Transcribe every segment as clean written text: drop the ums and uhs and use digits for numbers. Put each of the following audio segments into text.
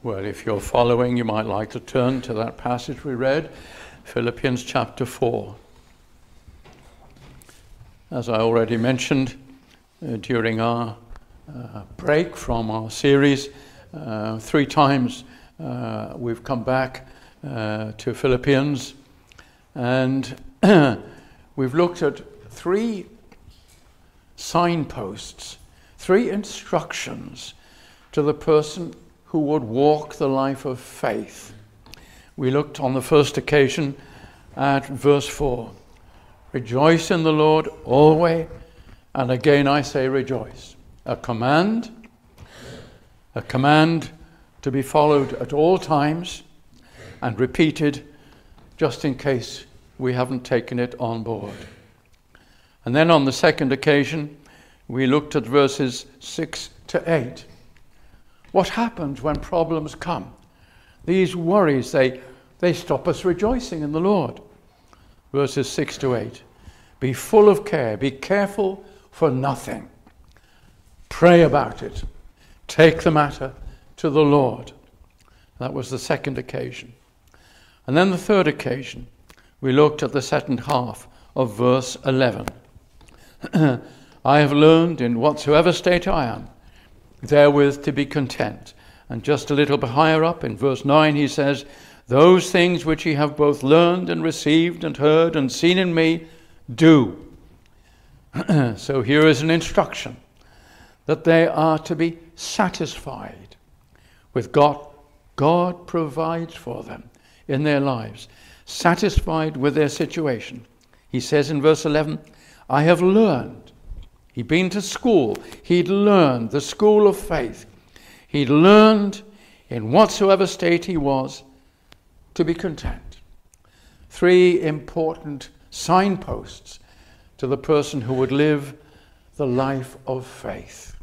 Well, if you're following, you might like to turn to that passage we read, Philippians chapter 4. As I already mentioned during our break from our series, 3 times we've come back to Philippians, and we've looked at 3 signposts, 3 instructions to the person who would walk the life of faith. We looked on the first occasion at verse 4. Rejoice in the Lord always, and again I say rejoice. A command to be followed at all times and repeated just in case we haven't taken it on board. And then on the second occasion, we looked at verses 6 to 8. What happens when problems come? These worries, they stop us rejoicing in the Lord. Verses 6 to 8. Be full of care. Be careful for nothing. Pray about it. Take the matter to the Lord. That was the second occasion. And then the third occasion, we looked at the second half of verse 11. I have learned in whatsoever state I am, therewith to be content. And just a little bit higher up in verse 9 he says, those things which ye have both learned and received and heard and seen in me, do. So here is an instruction that they are to be satisfied with God. God provides for them in their lives, satisfied with their situation. He says in verse 11, I have learned. He'd been to school. He'd learned the school of faith. He'd learned in whatsoever state he was to be content. 3 important signposts to the person who would live the life of faith.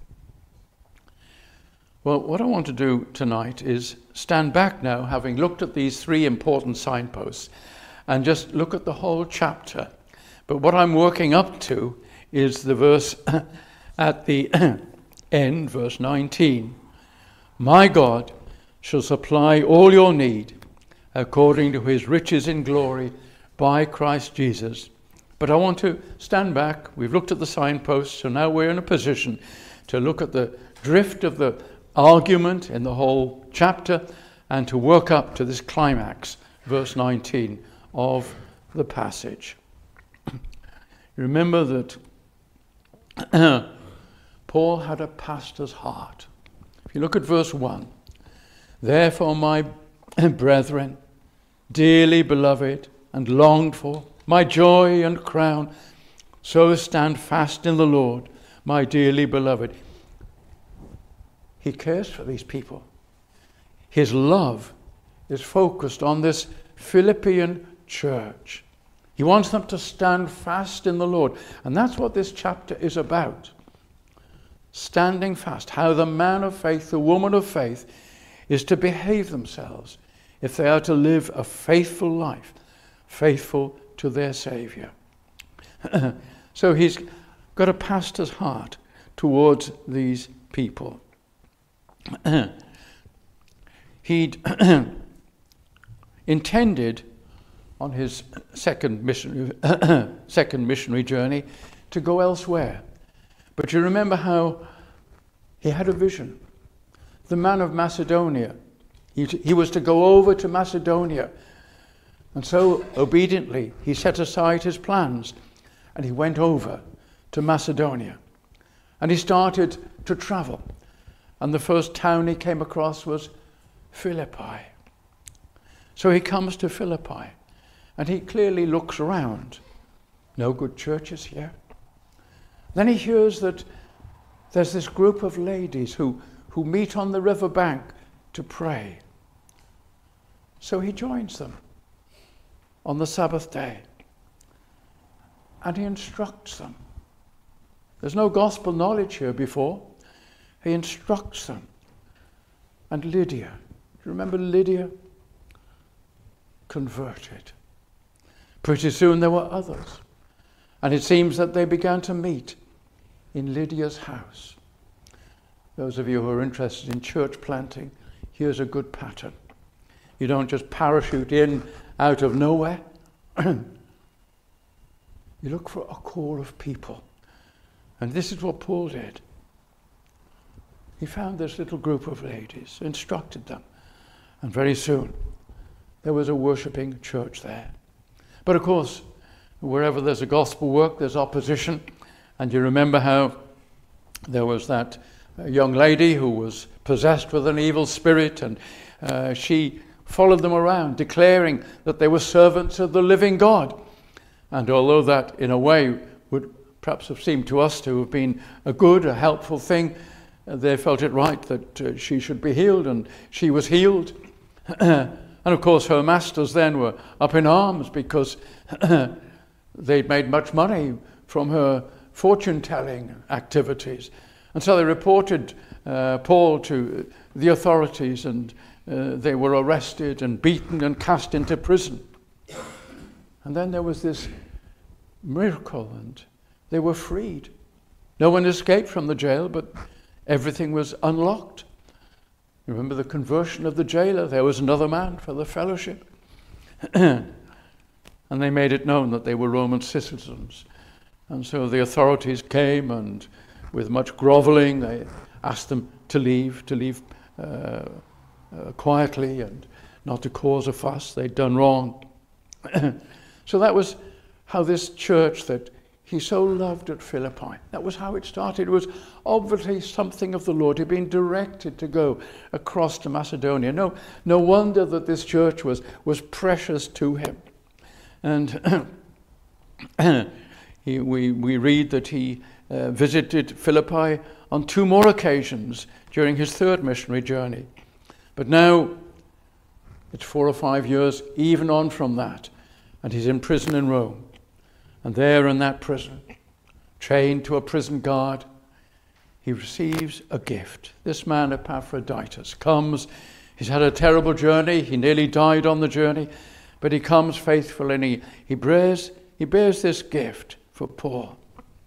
Well, what I want to do tonight is stand back now, having looked at these 3 important signposts, and just look at the whole chapter. But what I'm working up to is the verse at the end, verse 19. My God shall supply all your need according to his riches in glory by Christ Jesus. But I want to stand back. We've looked at the signposts, so now we're in a position to look at the drift of the argument in the whole chapter and to work up to this climax, verse 19 of the passage. Remember that Paul had a pastor's heart. If you look at verse 1, therefore my brethren, dearly beloved and longed for, my joy and crown, so stand fast in the Lord, my dearly beloved. He cares for these people. His love is focused on this Philippian church. He wants them to stand fast in the Lord. And that's what this chapter is about. Standing fast. How the man of faith, the woman of faith, is to behave themselves if they are to live a faithful life, faithful to their Savior. So he's got a pastor's heart towards these people. He'd intended on his second missionary journey to go elsewhere. But you remember how he had a vision. The man of Macedonia, he was to go over to Macedonia. And so obediently he set aside his plans and he went over to Macedonia. And he started to travel. And the first town he came across was Philippi. So he comes to Philippi. And he clearly looks around. No good churches here. Then he hears that there's this group of ladies who meet on the riverbank to pray. So he joins them on the Sabbath day. And he instructs them. There's no gospel knowledge here before. He instructs them. And Lydia, do you remember Lydia? Converted. Pretty soon there were others. And it seems that they began to meet in Lydia's house. Those of you who are interested in church planting, here's a good pattern. You don't just parachute in out of nowhere. You look for a core of people. And this is what Paul did. He found this little group of ladies, instructed them, and very soon there was a worshipping church there. But of course, wherever there's a gospel work, there's opposition. And you remember how there was that young lady who was possessed with an evil spirit, and she followed them around, declaring that they were servants of the living God. And although that, in a way, would perhaps have seemed to us to have been a good, a helpful thing, they felt it right that she should be healed, and she was healed. And of course, her masters then were up in arms because they'd made much money from her fortune-telling activities. And so they reported Paul to the authorities, and they were arrested and beaten and cast into prison. And then there was this miracle, and they were freed. No one escaped from the jail, but everything was unlocked. You remember the conversion of the jailer? There was another man for the fellowship. And they made it known that they were Roman citizens. And so the authorities came, and with much groveling, they asked them to leave quietly and not to cause a fuss. They'd done wrong. So that was how this church that he so loved at Philippi, that was how it started. It was obviously something of the Lord. He'd been directed to go across to Macedonia. No wonder that this church was precious to him. And we read that he visited Philippi on 2 more occasions during his 3rd missionary journey. But now it's 4 or 5 years even on from that, and he's in prison in Rome. And there in that prison, chained to a prison guard, he receives a gift. This man Epaphroditus comes. He's had a terrible journey. He nearly died on the journey, but he comes faithful, and he bears this gift for Paul.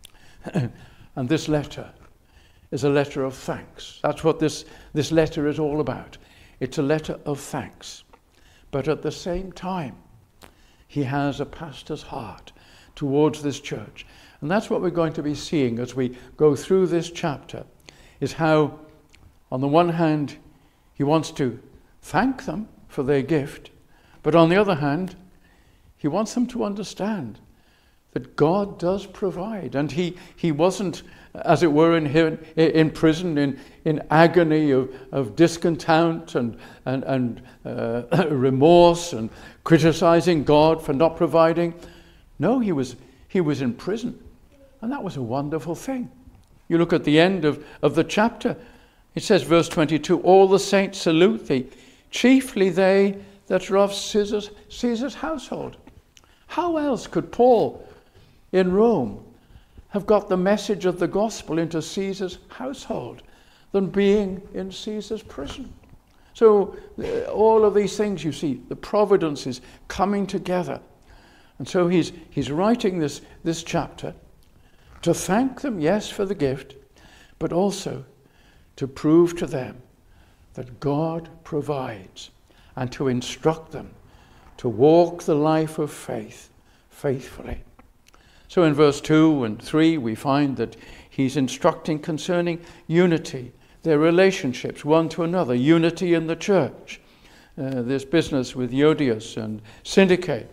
And this letter is a letter of thanks. That's what this letter is all about. It's a letter of thanks. But at the same time, he has a pastor's heart towards this church. And that's what we're going to be seeing as we go through this chapter, is how, on the one hand, he wants to thank them for their gift, but on the other hand, he wants them to understand that God does provide. And he wasn't, as it were, in prison, in agony of discontent and remorse and criticizing God for not providing. No, he was in prison, and that was a wonderful thing. You look at the end of the chapter. It says, verse 22, all the saints salute thee, chiefly they that are of Caesar's household. How else could Paul in Rome have got the message of the gospel into Caesar's household than being in Caesar's prison? So all of these things, you see, the providence is coming together. And so he's writing this chapter to thank them, yes, for the gift, but also to prove to them that God provides, and to instruct them to walk the life of faith faithfully. So in verse 2 and 3, we find that he's instructing concerning unity, their relationships one to another, unity in the church, this business with Euodias and Syntyche.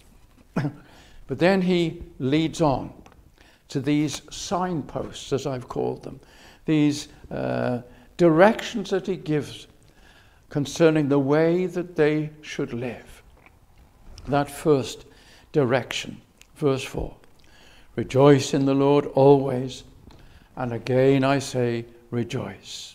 But then he leads on to these signposts, as I've called them, these directions that he gives concerning the way that they should live. That first direction, verse 4, rejoice in the Lord always, and again I say rejoice.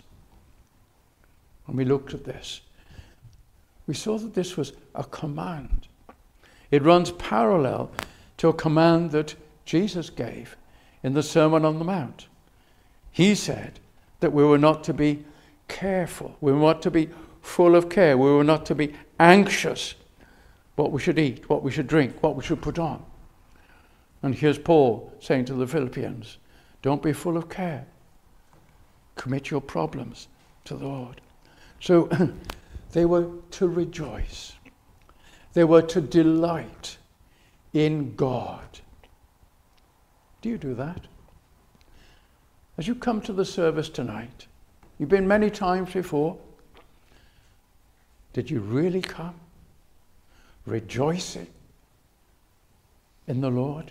When we looked at this, we saw that this was a command. It runs parallel to a command that Jesus gave in the Sermon on the Mount. He said that we were not to be careful. We were not to be full of care. We were not to be anxious what we should eat, what we should drink, what we should put on. And here's Paul saying to the Philippians, don't be full of care. Commit your problems to the Lord. So They were to rejoice. They were to delight in God. Do you do that? As you come to the service tonight, you've been many times before. Did you really come rejoicing in the Lord?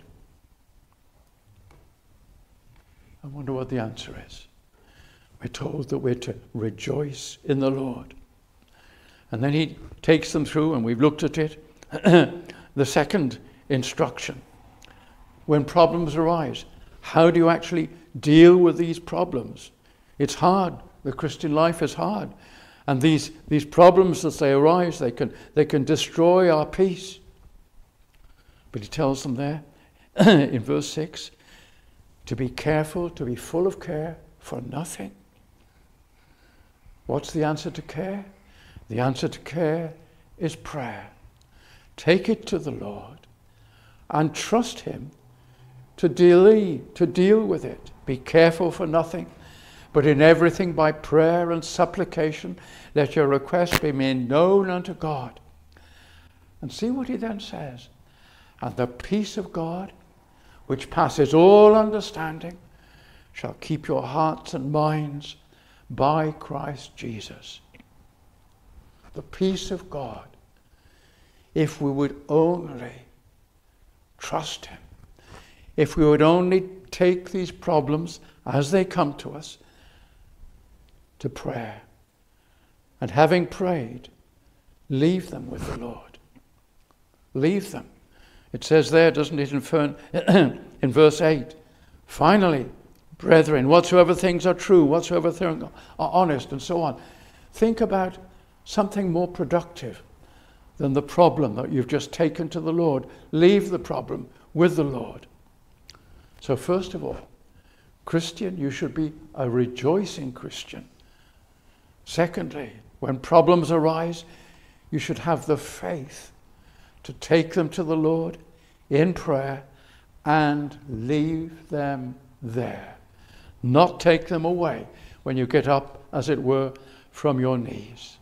I wonder what the answer is. We're told that we're to rejoice in the Lord. And then he takes them through, and we've looked at it, the second instruction. When problems arise, how do you actually deal with these problems? It's hard. The Christian life is hard. And these problems as they arise, they can destroy our peace. But he tells them there in verse 6, to be careful, to be full of care for nothing. What's the answer to care? The answer to care is prayer. Take it to the Lord and trust him to deal with it. Be careful for nothing, but in everything by prayer and supplication, let your requests be made known unto God. And see what he then says. And the peace of God, which passes all understanding, shall keep your hearts and minds by Christ Jesus. The peace of God, if we would only trust him, if we would only take these problems as they come to us to prayer, and having prayed, leave them with the Lord. Leave them. It says there, doesn't it, in verse 8, finally, brethren, whatsoever things are true, whatsoever things are honest, and so on. Think about something more productive than the problem that you've just taken to the Lord. Leave the problem with the Lord. So first of all, Christian, you should be a rejoicing Christian. Secondly, when problems arise, you should have the faith to take them to the Lord in prayer and leave them there. Not take them away when you get up, as it were, from your knees.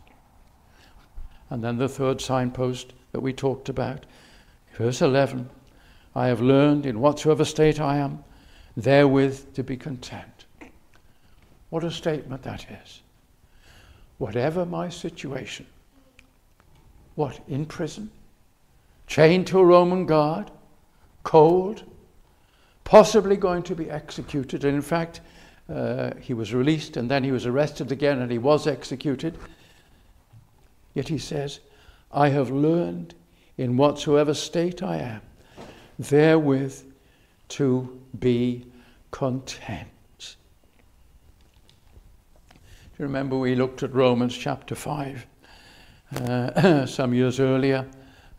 And then the third signpost that we talked about, verse 11, I have learned in whatsoever state I am, therewith to be content. What a statement that is. Whatever my situation, what, in prison, chained to a Roman guard, cold, possibly going to be executed. And in fact, he was released and then he was arrested again and he was executed. Yet he says, I have learned in whatsoever state I am, therewith to be content. Do you remember we looked at Romans chapter 5 some years earlier?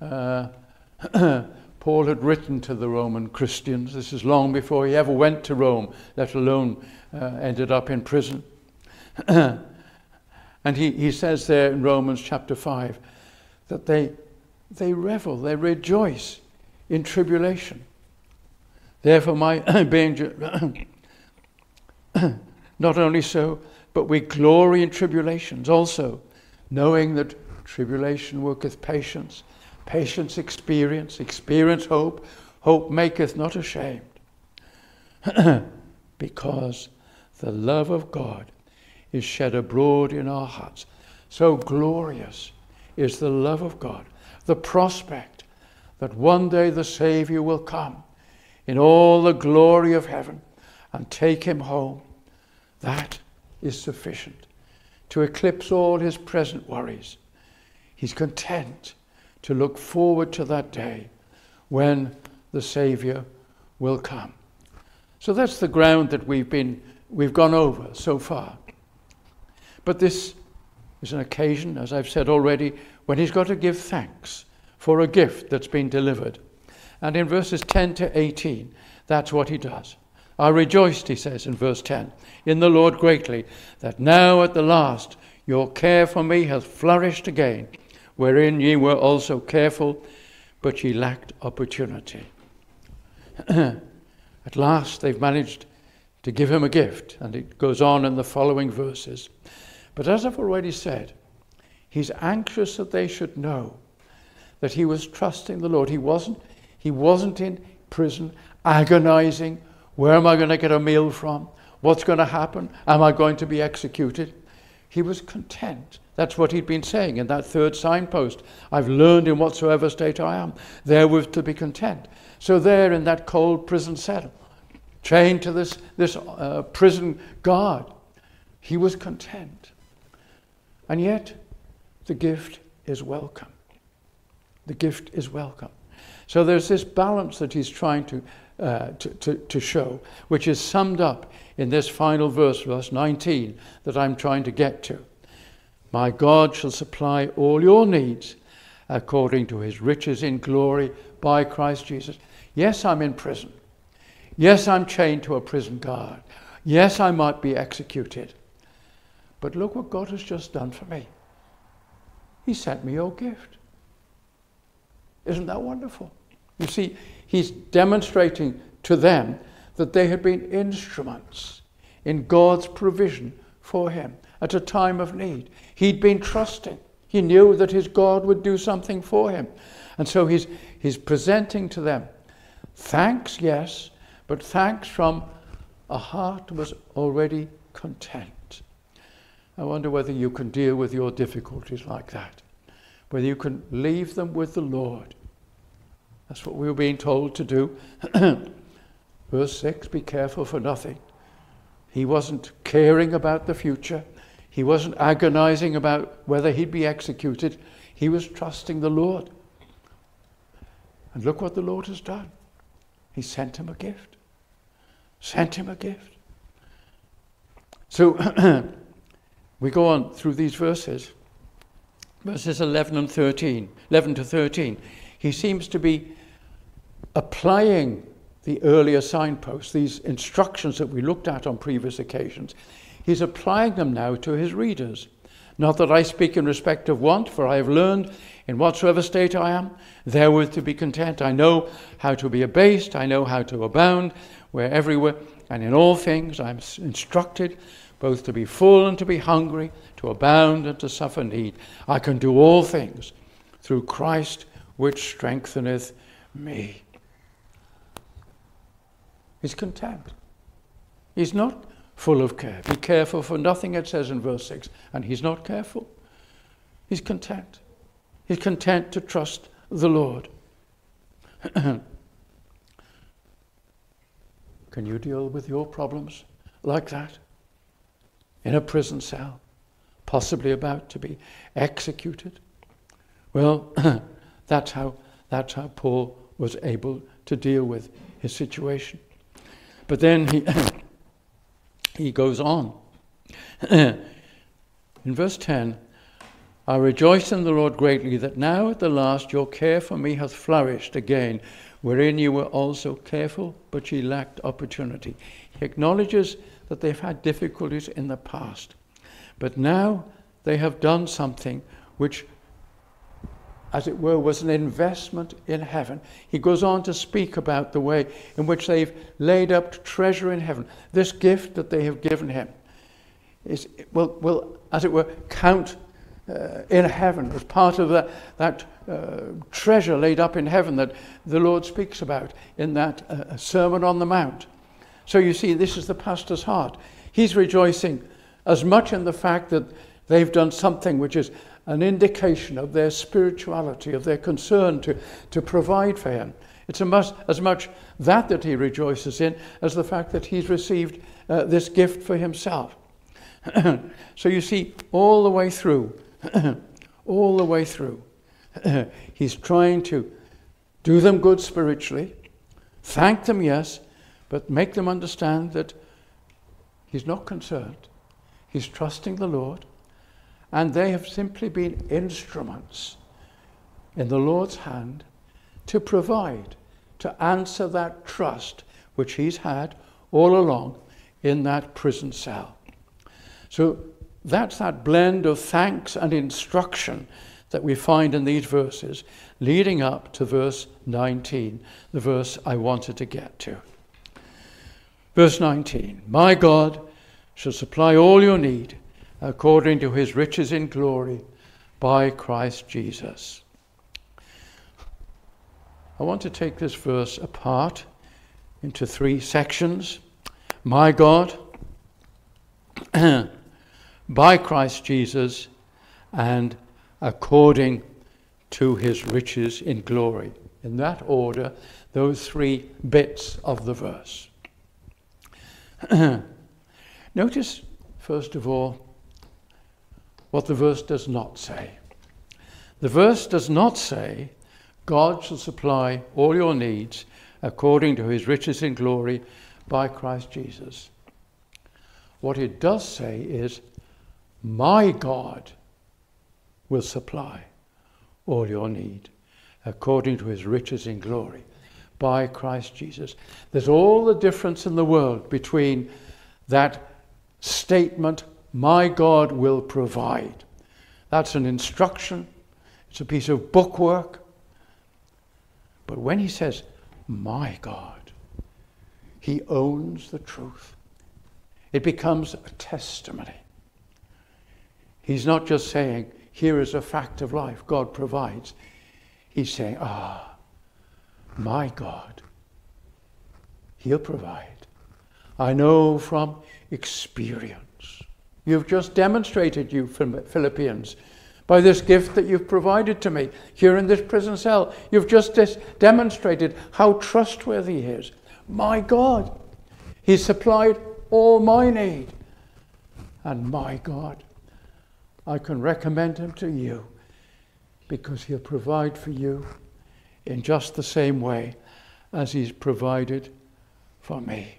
Paul had written to the Roman Christians. This is long before he ever went to Rome, let alone ended up in prison. And he says there in Romans chapter 5 that they revel, they rejoice in tribulation. Therefore my being not only so, but we glory in tribulations also, knowing that tribulation worketh patience, patience experience, experience hope, hope maketh not ashamed. Because the love of God is shed abroad in our hearts. So glorious is the love of God, the prospect that one day the Savior will come in all the glory of heaven and take him home. That is sufficient to eclipse all his present worries. He's content to look forward to that day when the Savior will come. So that's the ground that we've gone over so far. But this is an occasion, as I've said already, when he's got to give thanks for a gift that's been delivered. And in verses 10 to 18, that's what he does. I rejoiced, he says in verse 10, in the Lord greatly, that now at the last your care for me hath flourished again, wherein ye were also careful, but ye lacked opportunity. At last they've managed to give him a gift, and it goes on in the following verses. But as I've already said, He's anxious that they should know that he was trusting the Lord. He wasn't in prison agonizing. Where am I going to get a meal from? What's going to happen? Am I going to be executed? He was content. That's what he'd been saying in that third signpost. I've learned in whatsoever state I am, therewith to be content. So there in that cold prison cell, chained to this prison guard, he was content. And yet, the gift is welcome. The gift is welcome. So there's this balance that he's trying to show, which is summed up in this final verse, verse 19, that I'm trying to get to. My God shall supply all your needs according to his riches in glory by Christ Jesus. Yes, I'm in prison. Yes, I'm chained to a prison guard. Yes, I might be executed. But look what God has just done for me. He sent me your gift. Isn't that wonderful? You see, he's demonstrating to them that they had been instruments in God's provision for him at a time of need. He'd been trusting. He knew that his God would do something for him. And so he's presenting to them thanks, yes, but thanks from a heart that was already content. I wonder whether you can deal with your difficulties like that, whether you can leave them with the Lord. That's what we were being told to do. Verse 6, be careful for nothing. He wasn't caring about the future. He wasn't agonizing about whether he'd be executed. He was trusting the Lord. And look what the Lord has done. He sent him a gift. Sent him a gift. So we go on through these verses. Verses 11 to 13. He seems to be applying the earlier signposts, these instructions that we looked at on previous occasions. He's applying them now to his readers. Not that I speak in respect of want, for I have learned in whatsoever state I am, therewith to be content. I know how to be abased, I know how to abound, where everywhere and in all things I am instructed, both to be full and to be hungry, to abound and to suffer need. I can do all things through Christ which strengtheneth me. He's content. He's not full of care. Be careful for nothing, it says in verse 6. And he's not careful. He's content. He's content to trust the Lord. Can you deal with your problems like that? In a prison cell, possibly about to be executed? Well, that's how Paul was able to deal with his situation. But then he goes on. In verse 10, I rejoice in the Lord greatly that now at the last your care for me hath flourished again, wherein you were also careful, but ye lacked opportunity. He acknowledges that they've had difficulties in the past, but now they have done something which, as it were, was an investment in heaven. He goes on to speak about the way in which they've laid up treasure in heaven. This gift that they have given him will, as it were, count in heaven as part of that treasure laid up in heaven that the Lord speaks about in that Sermon on the Mount. So you see, this is the pastor's heart. He's rejoicing as much in the fact that they've done something which is an indication of their spirituality, of their concern to provide for him. It's as much that he rejoices in as the fact that he's received this gift for himself. So you see, all the way through, he's trying to do them good spiritually, thank them, yes, but make them understand that he's not concerned. He's trusting the Lord. And they have simply been instruments in the Lord's hand to provide, to answer that trust which he's had all along in that prison cell. So that's that blend of thanks and instruction that we find in these verses, leading up to verse 19, the verse I wanted to get to. Verse 19, my God shall supply all your need according to his riches in glory by Christ Jesus. I want to take this verse apart into 3 sections. My God, by Christ Jesus, and according to his riches in glory. In that order, those 3 bits of the verse. Notice, first of all, what the verse does not say. The verse does not say, God shall supply all your needs according to his riches in glory by Christ Jesus. What it does say is, my God will supply all your need according to his riches in glory by Christ Jesus. There's all the difference in the world between that statement, my God will provide. That's an instruction. It's a piece of bookwork. But when he says, my God, he owns the truth. It becomes a testimony. He's not just saying, here is a fact of life, God provides. He's saying, my God, he'll provide. I know from experience. You've just demonstrated, you Philippians, by this gift that you've provided to me here in this prison cell. You've just demonstrated how trustworthy he is. My God, he supplied all my need. And my God, I can recommend him to you because he'll provide for you in just the same way as he's provided for me.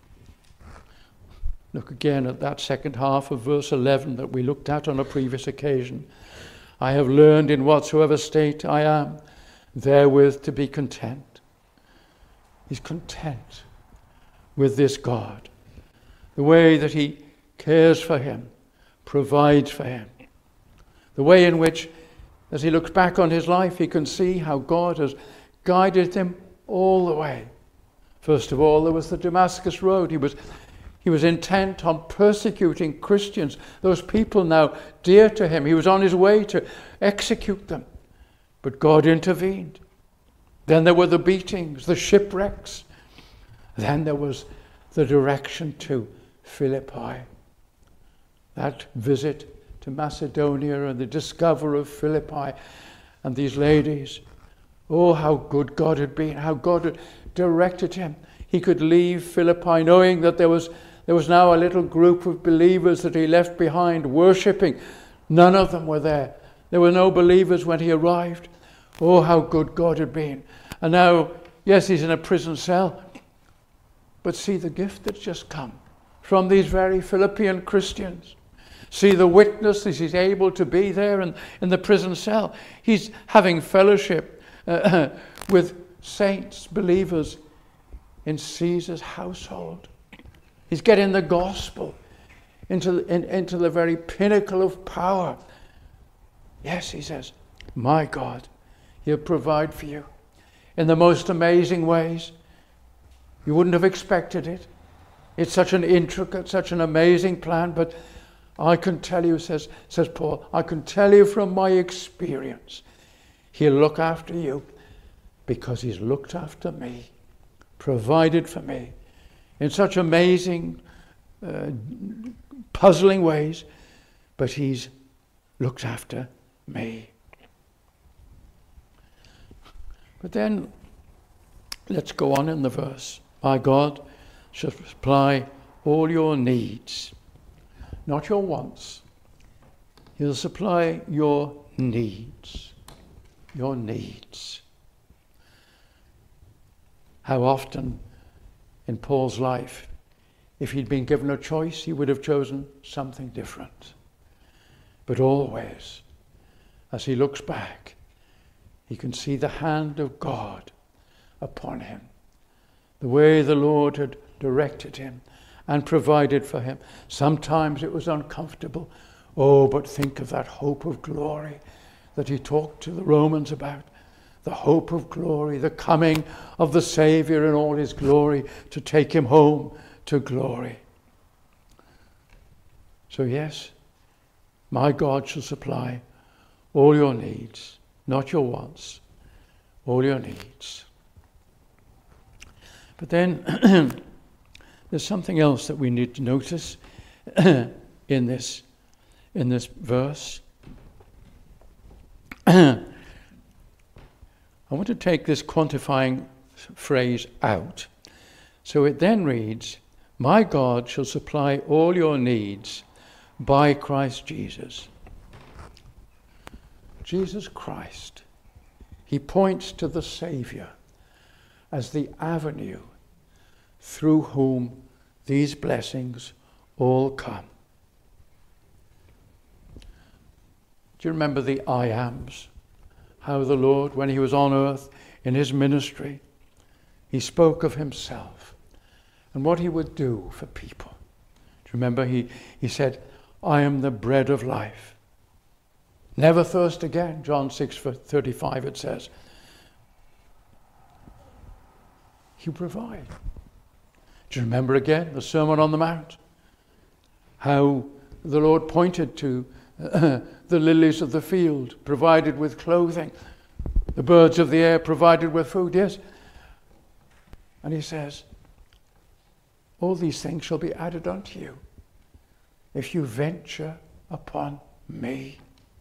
Look again at that second half of verse 11 that we looked at on a previous occasion. I have learned in whatsoever state I am, therewith to be content. He's content with this God. The way that he cares for him, provides for him. The way in which, as he looks back on his life, he can see how God has guided him all the way. First of all, there was the Damascus Road. He was intent on persecuting Christians, those people now dear to him. He was on his way to execute them. But God intervened. Then there were the beatings, the shipwrecks. Then there was the direction to Philippi. That visit to Macedonia and the discovery of Philippi and these ladies. Oh, how good God had been, how God had directed him. He could leave Philippi knowing that there was now a little group of believers that he left behind worshipping. None of them were there. There were no believers when he arrived. Oh, how good God had been. And now, yes, he's in a prison cell. But see the gift that's just come from these very Philippian Christians. See the witness that he's able to be there in the prison cell. He's having fellowship with saints, believers in Caesar's household. He's getting the gospel into the very pinnacle of power. Yes, he says, my God, he'll provide for you in the most amazing ways. You wouldn't have expected it. It's such an intricate, such an amazing plan, but I can tell you, says Paul, I can tell you from my experience, he'll look after you because he's looked after me, provided for me in such amazing, puzzling ways, but he's looked after me. But then, let's go on in the verse. My God shall supply all your needs, not your wants. He'll supply your needs. Your needs. How often in Paul's life, if he'd been given a choice, he would have chosen something different. But always, as he looks back, he can see the hand of God upon him. The way the Lord had directed him and provided for him. Sometimes it was uncomfortable. Oh, but think of that hope of glory that he talked to the Romans about. The hope of glory, the coming of the Savior in all his glory to take him home to glory. So yes, my God shall supply all your needs, not your wants, all your needs. But then there's something else that we need to notice in this verse. I want to take this quantifying phrase out. So it then reads, my God shall supply all your needs by Christ Jesus. Jesus Christ. He points to the Saviour as the avenue through whom these blessings all come. Do you remember the I ams? How the Lord, when he was on earth in his ministry, he spoke of himself and what he would do for people. Do you remember he said, I am the bread of life. Never thirst again. John 6:35 it says. He provide. Do you remember again the Sermon on the Mount? How the Lord pointed to the lilies of the field, provided with clothing, the birds of the air provided with food, yes. And he says, all these things shall be added unto you if you venture upon me.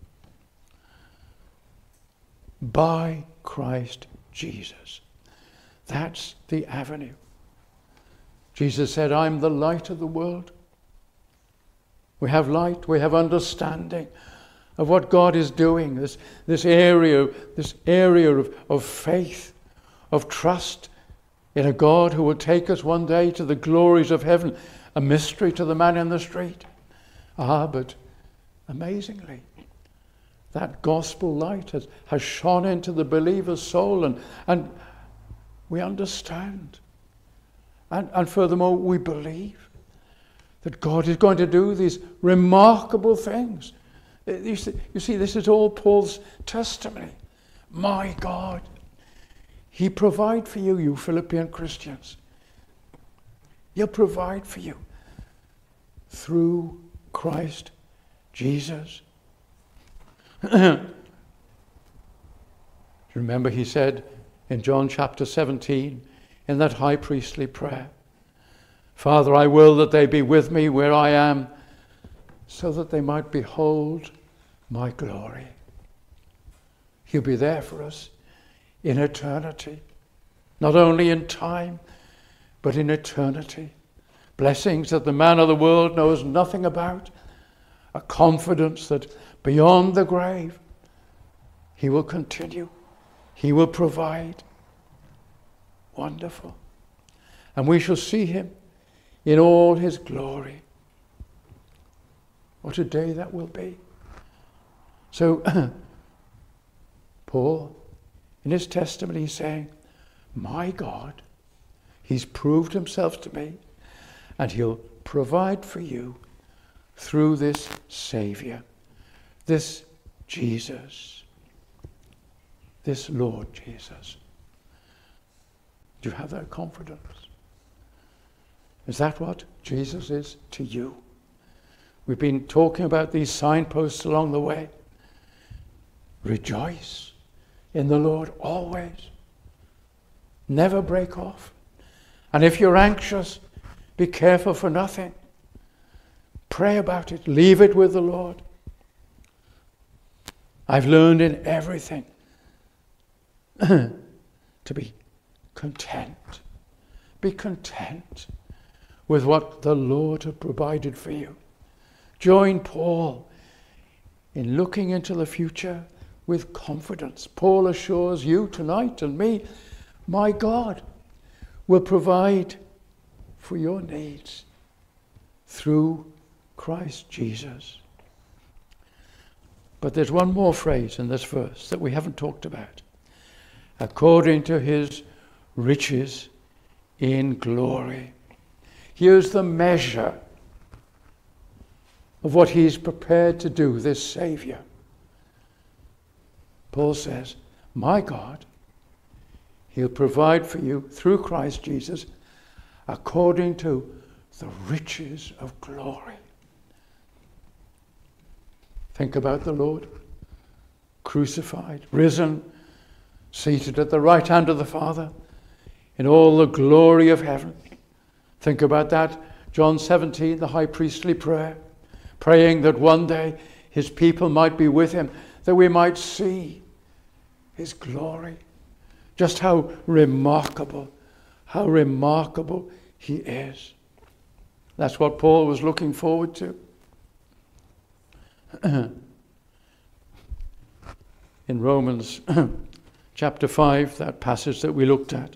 By Christ Jesus. That's the avenue. Jesus said, I'm the light of the world. We have light, we have understanding of what God is doing, this area of faith, of trust in a God who will take us one day to the glories of heaven, a mystery to the man in the street. But amazingly, that gospel light has shone into the believer's soul, and we understand. And furthermore, we believe that God is going to do these remarkable things. You see, this is all Paul's testimony. My God, he provide for you, you Philippian Christians. He'll provide for you through Christ Jesus. Remember, he said in John chapter 17, in that high priestly prayer, Father, I will that they be with me where I am, so that they might behold my glory. He'll be there for us in eternity, not only in time, but in eternity. Blessings that the man of the world knows nothing about, a confidence that beyond the grave, he will continue, he will provide. Wonderful. And we shall see him in all his glory. What a day that will be. So, Paul, in his testimony, is saying, my God, he's proved himself to me, and he'll provide for you through this Saviour, this Jesus, this Lord Jesus. Do you have that confidence? Is that what Jesus is to you? We've been talking about these signposts along the way. Rejoice in the Lord always. Never break off. And if you're anxious, be careful for nothing. Pray about it. Leave it with the Lord. I've learned in everything to be content. Be content with what the Lord has provided for you. Join Paul in looking into the future with confidence. Paul assures you tonight and me, my God will provide for your needs through Christ Jesus. But there's one more phrase in this verse that we haven't talked about. According to his riches in glory. Here's the measure of what he's prepared to do, this Saviour. Paul says, my God, he'll provide for you through Christ Jesus according to the riches of glory. Think about the Lord. crucified, risen, seated at the right hand of the Father in all the glory of heaven. Think about that. John 17, the high priestly prayer, praying that one day his people might be with him, that we might see his glory. Just how remarkable he is. That's what Paul was looking forward to. In Romans chapter 5, that passage that we looked at,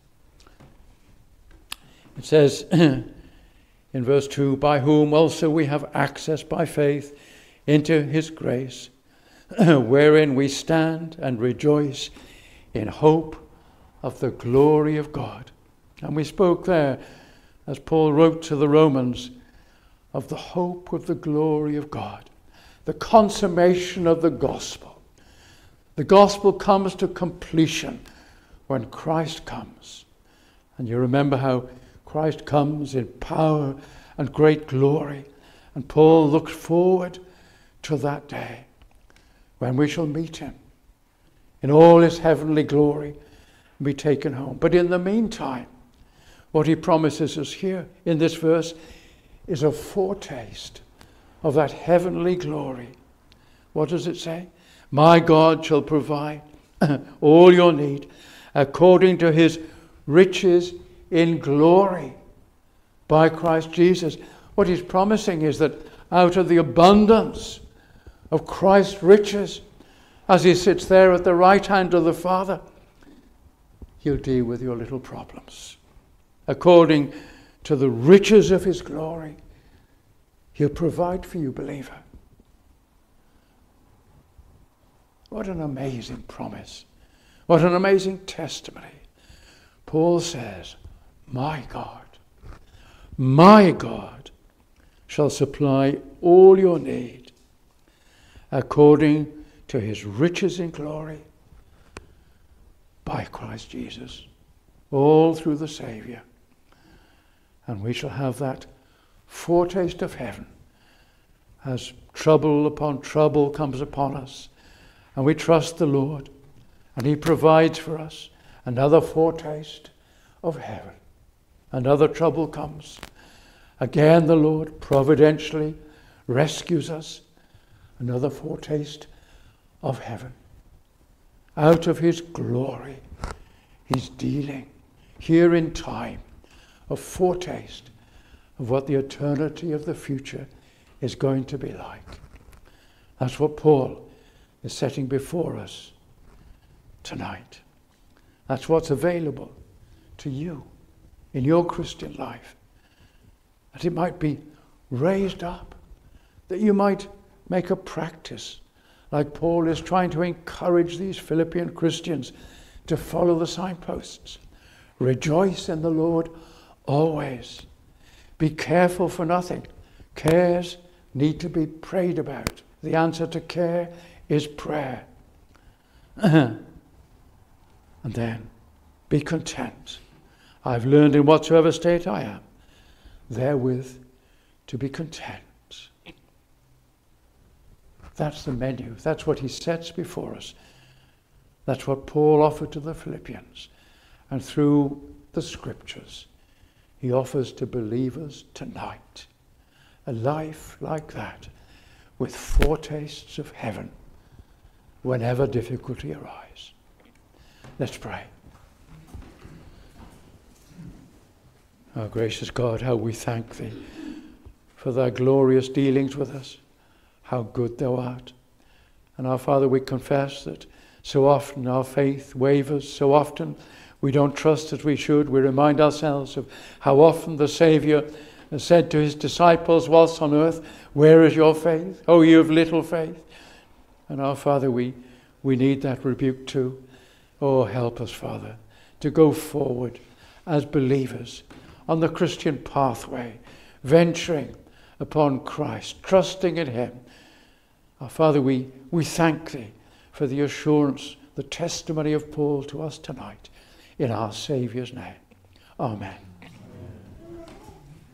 it says in verse 2, by whom also we have access by faith into his grace, wherein we stand and rejoice in hope of the glory of God. And we spoke there, as Paul wrote to the Romans, of the hope of the glory of God, the consummation of the gospel. The gospel comes to completion when Christ comes. And you remember how Christ comes in power and great glory. And Paul looked forward to that day when we shall meet him in all his heavenly glory and be taken home. But in the meantime, what he promises us here in this verse is a foretaste of that heavenly glory. What does it say? My God shall provide all your need according to his riches in glory by Christ Jesus. What he's promising is that out of the abundance of Christ's riches, as he sits there at the right hand of the Father, he'll deal with your little problems. According to the riches of his glory, he'll provide for you, believer. What an amazing promise. What an amazing testimony. Paul says, my God shall supply all your need according to his riches in glory by Christ Jesus, all through the Saviour. And we shall have that foretaste of heaven as trouble upon trouble comes upon us, and we trust the Lord, and he provides for us another foretaste of heaven. Another trouble comes. Again the Lord providentially rescues us. Another foretaste of heaven. Out of his glory, he's dealing here in time a foretaste of what the eternity of the future is going to be like. That's what Paul is setting before us tonight. That's what's available to you in your Christian life. That it might be raised up, that you might make a practice, like Paul is trying to encourage these Philippian Christians to follow the signposts. Rejoice in the Lord always. Be careful for nothing. Cares need to be prayed about. The answer to care is prayer. And then be content. I've learned in whatsoever state I am, therewith to be content. That's the menu. That's what he sets before us. That's what Paul offered to the Philippians. And through the scriptures, he offers to believers tonight a life like that, with foretastes of heaven whenever difficulty arises. Let's pray. Our gracious God, how we thank thee for thy glorious dealings with us. How good thou art. And our Father, we confess that so often our faith wavers, so often we don't trust as we should. We remind ourselves of how often the Saviour said to his disciples whilst on earth, where is your faith? Oh, you have little faith. And our Father, we need that rebuke too. Oh, help us, Father, to go forward as believers on the Christian pathway, venturing upon Christ, trusting in him. Our Father, we thank thee for the assurance, the testimony of Paul to us tonight, in our Saviour's name. Amen.